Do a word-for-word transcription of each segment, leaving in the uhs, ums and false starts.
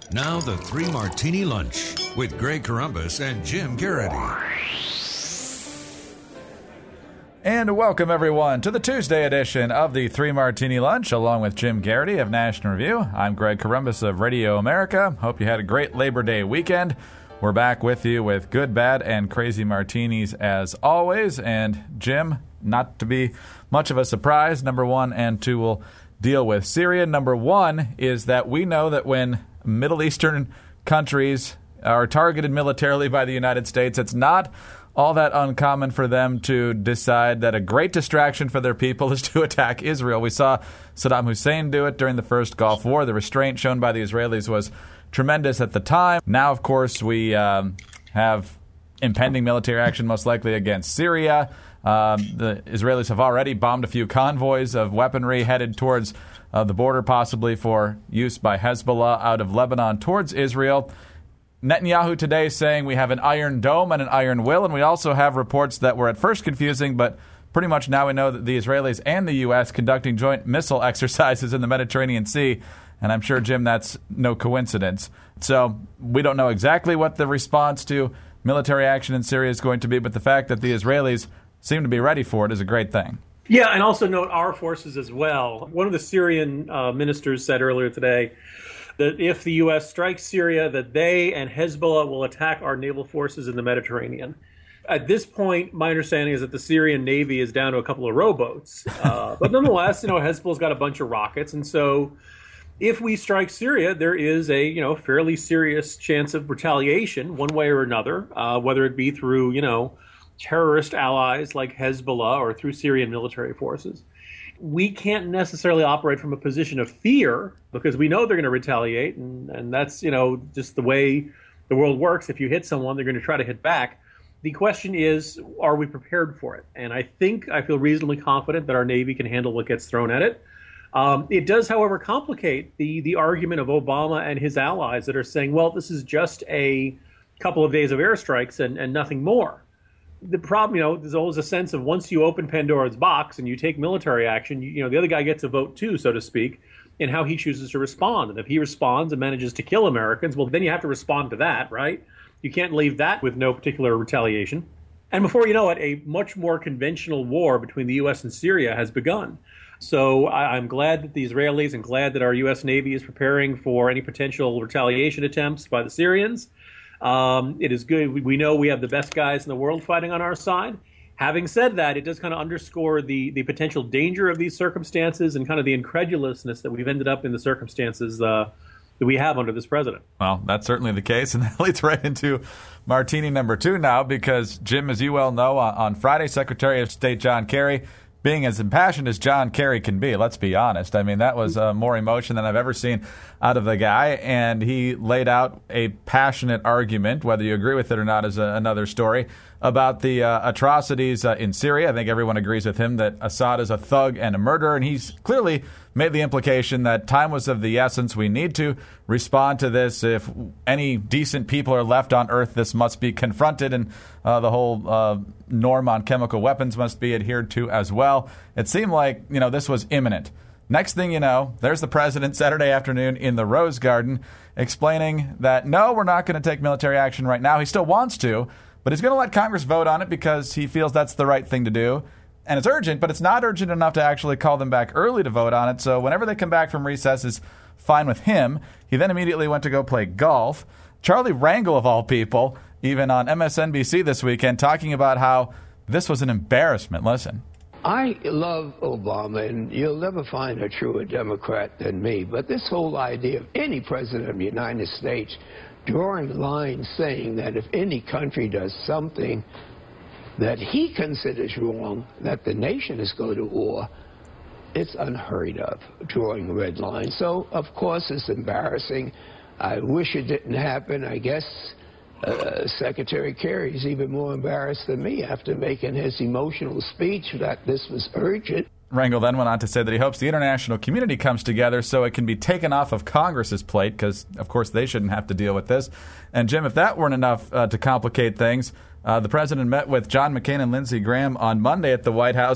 Now the Three Martini Lunch with Greg Corombos and Jim Garrity. And welcome, everyone, to the Tuesday edition of the Three Martini Lunch, along with Jim Garrity of National Review. I'm Greg Corombos of Radio America. Hope you had a great Labor Day weekend. We're back with you with good, bad, and crazy martinis as always. And Jim, not to be much of a surprise, number one and two will deal with Syria. Number one is that we know that when Middle Eastern countries are targeted militarily by the United States, it's not all that uncommon for them to decide that a great distraction for their people is to attack Israel. We saw Saddam Hussein do it during the first Gulf War. The restraint shown by the Israelis was tremendous at the time. Now, of course, we um, have impending military action most likely against Syria. Um, the Israelis have already bombed a few convoys of weaponry headed towards uh, the border, possibly for use by Hezbollah out of Lebanon towards Israel. Netanyahu today saying we have an iron dome and an iron will, and we also have reports that were at first confusing, but pretty much now we know that the Israelis and the U S conducting joint missile exercises in the Mediterranean Sea, and I'm sure, Jim, that's no coincidence. So we don't know exactly what the response to military action in Syria is going to be, but the fact that the Israelis seem to be ready for it is a great thing. Yeah, and also note our forces as well. One of the Syrian uh, ministers said earlier today that if the U S strikes Syria, that they and Hezbollah will attack our naval forces in the Mediterranean. At this point, my understanding is that the Syrian Navy is down to a couple of rowboats. Uh, but nonetheless, you know, Hezbollah's got a bunch of rockets. And so if we strike Syria, there is a, you know, fairly serious chance of retaliation one way or another, uh, whether it be through, you know, terrorist allies like Hezbollah or through Syrian military forces. We can't necessarily operate from a position of fear because we know they're going to retaliate. And, and that's, you know, just the way the world works. If you hit someone, they're going to try to hit back. The question is, are we prepared for it? And I think I feel reasonably confident that our Navy can handle what gets thrown at it. Um, it does, however, complicate the, the argument of Obama and his allies that are saying, well, this is just a couple of days of airstrikes and, and nothing more. The problem, you know, there's always a sense of once you open Pandora's box and you take military action, you, you know, the other guy gets a vote too, so to speak, in how he chooses to respond. And if he responds and manages to kill Americans, well, then you have to respond to that, right? You can't leave that with no particular retaliation. And before you know it, a much more conventional war between the U S and Syria has begun. So I, I'm glad that the Israelis and glad that our U S Navy is preparing for any potential retaliation attempts by the Syrians. Um, it is good. We, we know we have the best guys in the world fighting on our side. Having said that, it does kind of underscore the, the potential danger of these circumstances and kind of the incredulousness that we've ended up in the circumstances uh, that we have under this president. Well, that's certainly the case, and that leads right into martini number two now because, Jim, as you well know, on, on Friday, Secretary of State John Kerry, being as impassioned as John Kerry can be, let's be honest. I mean, that was uh, more emotion than I've ever seen out of the guy, and he laid out a passionate argument, whether you agree with it or not is a, another story, about the uh, atrocities uh, in Syria. I think everyone agrees with him that Assad is a thug and a murderer, and he's clearly made the implication that time was of the essence. We need to respond to this. If any decent people are left on Earth, this must be confronted, and uh, the whole uh, norm on chemical weapons must be adhered to as well. It seemed like, you know, this was imminent. Next thing you know, there's the president Saturday afternoon in the Rose Garden explaining that, no, we're not going to take military action right now. He still wants to, but he's going to let Congress vote on it because he feels that's the right thing to do. And it's urgent, but it's not urgent enough to actually call them back early to vote on it. So whenever they come back from recess is fine with him. He then immediately went to go play golf. Charlie Rangel, of all people, even on M S N B C this weekend, talking about how this was an embarrassment. Listen. I love Obama, and you'll never find a truer Democrat than me. But this whole idea of any president of the United States drawing lines saying that if any country does something that he considers wrong, that the nation is going to war, it's unheard of, drawing red lines. So, of course, it's embarrassing. I wish it didn't happen. I guess uh, Secretary Kerry is even more embarrassed than me after making his emotional speech that this was urgent. Rangel then went on to say that he hopes the international community comes together so it can be taken off of Congress's plate, because, of course, they shouldn't have to deal with this. And, Jim, if that weren't enough uh, to complicate things, uh, the president met with John McCain and Lindsey Graham on Monday at the White House,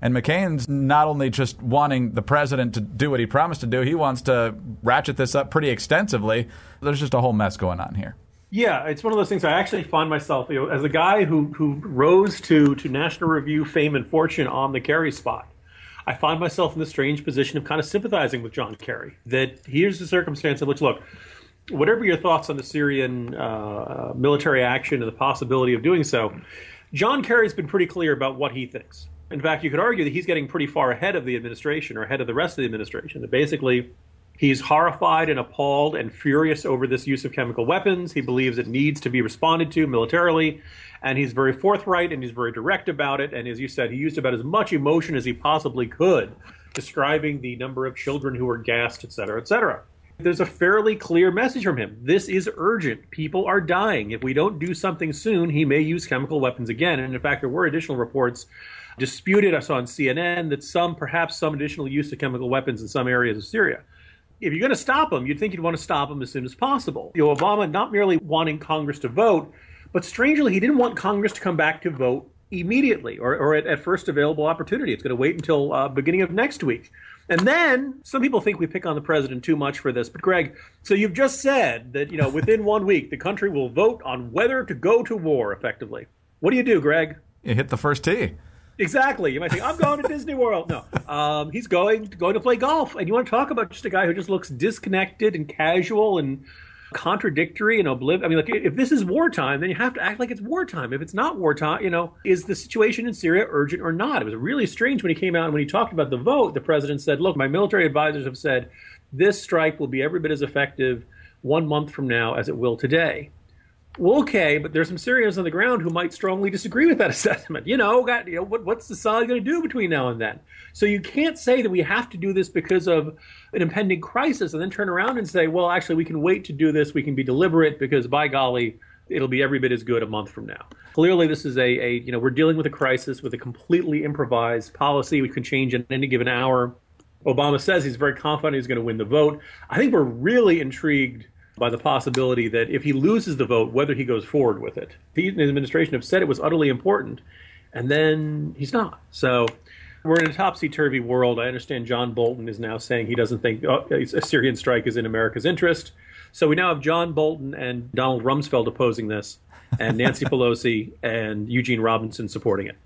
And McCain's not only just wanting the president to do what he promised to do, he wants to ratchet this up pretty extensively. There's just a whole mess going on here. Yeah, it's one of those things I actually find myself, you know, as a guy who, who rose to, to National Review fame and fortune on the Kerry spot, I find myself in the strange position of kind of sympathizing with John Kerry. That here's the circumstance in which, look, whatever your thoughts on the Syrian uh, military action and the possibility of doing so, John Kerry's been pretty clear about what he thinks. In fact, you could argue that he's getting pretty far ahead of the administration or ahead of the rest of the administration. That basically he's horrified and appalled and furious over this use of chemical weapons. He believes it needs to be responded to militarily. And he's very forthright and he's very direct about it. And as you said, he used about as much emotion as he possibly could, describing the number of children who were gassed, et cetera, et cetera. There's a fairly clear message from him. This is urgent. People are dying. If we don't do something soon, he may use chemical weapons again. And in fact, there were additional reports disputed us on C N N that some, perhaps some additional use of chemical weapons in some areas of Syria. If you're going to stop them, you'd think you'd want to stop them as soon as possible. You know, Obama not merely wanting Congress to vote, but strangely, he didn't want Congress to come back to vote immediately or, or at, at first available opportunity. It's going to wait until uh, beginning of next week. And then some people think we pick on the president too much for this. But Greg, so you've just said that, you know, within one week, the country will vote on whether to go to war effectively. What do you do, Greg? You hit the first tee. Exactly. You might think, I'm going to Disney World. No, um, he's going, going to play golf. And you want to talk about just a guy who just looks disconnected and casual and contradictory and oblivious. I mean, like, if this is wartime, then you have to act like it's wartime. If it's not wartime, you know, is the situation in Syria urgent or not? It was really strange when he came out and when he talked about the vote, the president said, look, my military advisors have said this strike will be every bit as effective one month from now as it will today. Well, okay, but there's some Syrians on the ground who might strongly disagree with that assessment. You know, got, you know what, what's the Assad going to do between now and then? So you can't say that we have to do this because of an impending crisis and then turn around and say, well, actually, we can wait to do this. We can be deliberate because, by golly, it'll be every bit as good a month from now. Clearly, this is a, a you know, we're dealing with a crisis with a completely improvised policy. We can change in any given hour. Obama says he's very confident he's going to win the vote. I think we're really intrigued by the possibility that if he loses the vote, whether he goes forward with it. He and his administration have said it was utterly important, and then he's not. So we're in a topsy-turvy world. I understand John Bolton is now saying he doesn't think oh, a Syrian strike is in America's interest. So we now have John Bolton and Donald Rumsfeld opposing this, and Nancy Pelosi and Eugene Robinson supporting it.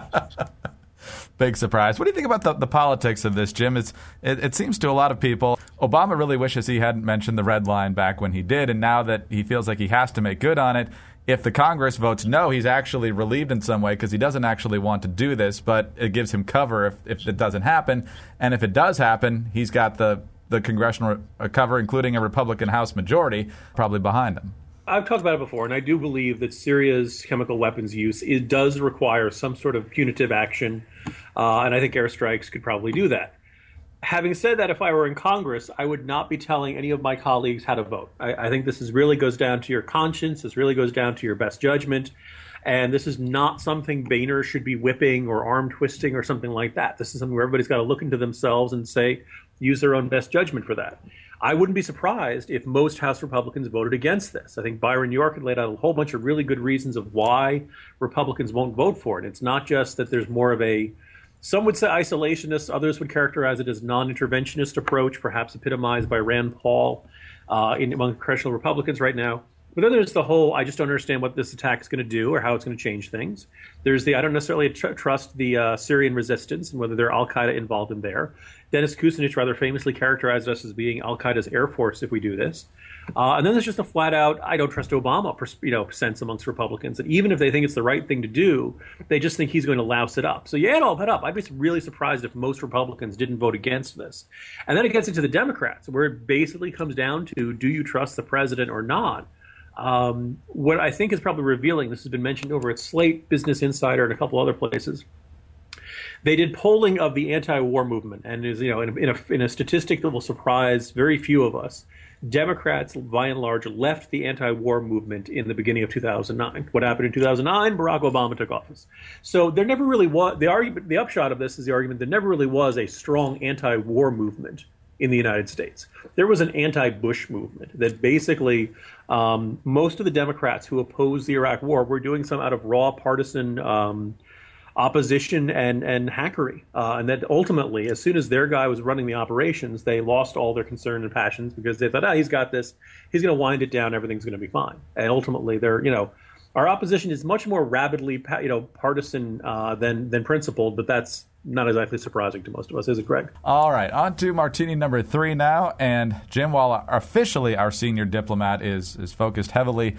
Big surprise. What do you think about the, the politics of this, Jim? It's, it, it seems to a lot of people, Obama really wishes he hadn't mentioned the red line back when he did, and now that he feels like he has to make good on it, if the Congress votes no, he's actually relieved in some way because he doesn't actually want to do this, but it gives him cover if, if it doesn't happen. And if it does happen, he's got the, the congressional cover, including a Republican House majority, probably behind him. I've talked about it before, and I do believe that Syria's chemical weapons use it does require some sort of punitive action, uh, and I think airstrikes could probably do that. Having said that, if I were in Congress, I would not be telling any of my colleagues how to vote. I, I think this is really goes down to your conscience. This really goes down to your best judgment. And this is not something Boehner should be whipping or arm twisting or something like that. This is something where everybody's got to look into themselves and say, use their own best judgment for that. I wouldn't be surprised if most House Republicans voted against this. I think Byron York had laid out a whole bunch of really good reasons of why Republicans won't vote for it. It's not just that there's more of a, some would say isolationist, others would characterize it as non-interventionist approach, perhaps epitomized by Rand Paul uh, in, among congressional Republicans right now. But then there's the whole, I just don't understand what this attack is going to do or how it's going to change things. There's the, I don't necessarily tr- trust the uh, Syrian resistance and whether they're al-Qaeda involved in there. Dennis Kucinich rather famously characterized us as being al-Qaeda's air force if we do this. Uh, and then there's just a flat-out, I don't trust Obama, you know, sense amongst Republicans. And even if they think it's the right thing to do, they just think he's going to louse it up. So you add all that up, I'd be really surprised if most Republicans didn't vote against this. And then it gets into the Democrats, where it basically comes down to, do you trust the president or not? Um, what I think is probably revealing, this has been mentioned over at Slate, Business Insider, and a couple other places. They did polling of the anti-war movement, and is, you know, in a, in a, in a statistic that will surprise very few of us, Democrats, by and large, left the anti-war movement in the beginning of two thousand nine. What happened in two thousand nine? Barack Obama took office. So there never really was, the argument, the upshot of this is the argument, there never really was a strong anti-war movement in the United States. There was an anti-Bush movement that basically um, most of the Democrats who opposed the Iraq war were doing some out of raw partisan um, opposition and and hackery, uh, and that ultimately, as soon as their guy was running the operations, they lost all their concern and passions because they thought, ah, he's got this, he's going to wind it down, everything's going to be fine. And ultimately, they're you know, our opposition is much more rabidly you know partisan uh, than than principled, but that's not exactly surprising to most of us, is it, Greg? All right, on to martini number three now, and Jim, while officially our senior diplomat is is focused heavily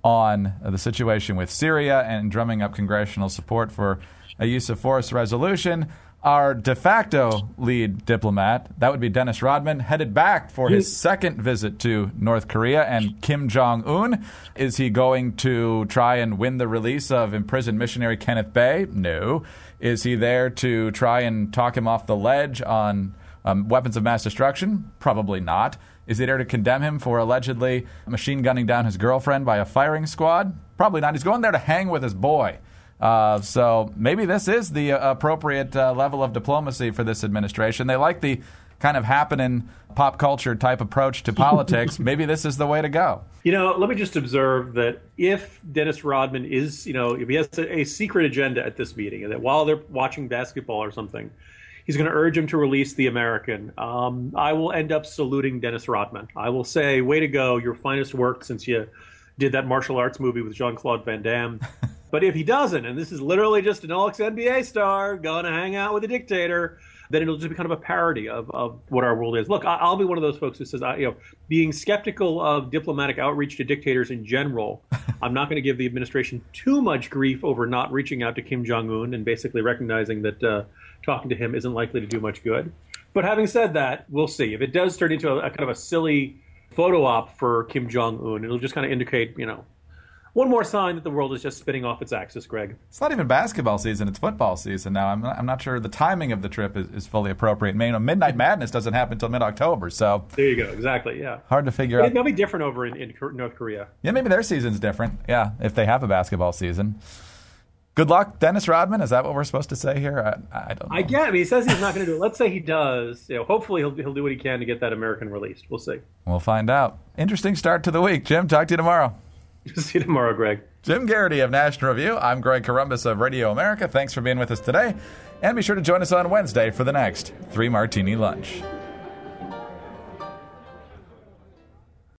on the situation with Syria and drumming up congressional support for a use of force resolution, our de facto lead diplomat, that would be Dennis Rodman, headed back for his second visit to North Korea and Kim Jong-un. Is he going to try and win the release of imprisoned missionary Kenneth Bae? No. Is he there to try and talk him off the ledge on um, weapons of mass destruction? Probably not. Is he there to condemn him for allegedly machine gunning down his girlfriend by a firing squad? Probably not. He's going there to hang with his boy. Uh, so maybe this is the uh, appropriate uh, level of diplomacy for this administration. They like the kind of happening pop culture type approach to politics. Maybe this is the way to go. You know, let me just observe that if Dennis Rodman is, you know, if he has a, a secret agenda at this meeting, and that while they're watching basketball or something, he's going to urge him to release the American, um, I will end up saluting Dennis Rodman. I will say, way to go, your finest work since you did that martial arts movie with Jean-Claude Van Damme. But if he doesn't, and this is literally just an all-N B A star going to hang out with a dictator, then it'll just be kind of a parody of, of what our world is. Look, I, I'll be one of those folks who says, I, you know, being skeptical of diplomatic outreach to dictators in general, I'm not going to give the administration too much grief over not reaching out to Kim Jong-un and basically recognizing that uh, talking to him isn't likely to do much good. But having said that, we'll see. If it does turn into a, a kind of a silly photo op for Kim Jong-un, it'll just kind of indicate, you know, one more sign that the world is just spinning off its axis, Greg. It's not even basketball season, it's football season now. I'm not, I'm not sure the timing of the trip is, is fully appropriate. I mean, you know, Midnight Madness doesn't happen until mid-October, so... There you go, exactly, yeah. Hard to figure but out. They'll be different over in, in North Korea. Yeah, maybe their season's different, yeah, if they have a basketball season. Good luck, Dennis Rodman. Is that what we're supposed to say here? I, I don't know. I get him. He says he's not going to do it. Let's say he does. You know, hopefully he'll, he'll do what he can to get that American released. We'll see. We'll find out. Interesting start to the week. Jim, talk to you tomorrow. See you tomorrow, Greg. Jim Garrity of National Review. I'm Greg Corombos of Radio America. Thanks for being with us today. And be sure to join us on Wednesday for the next Three Martini Lunch.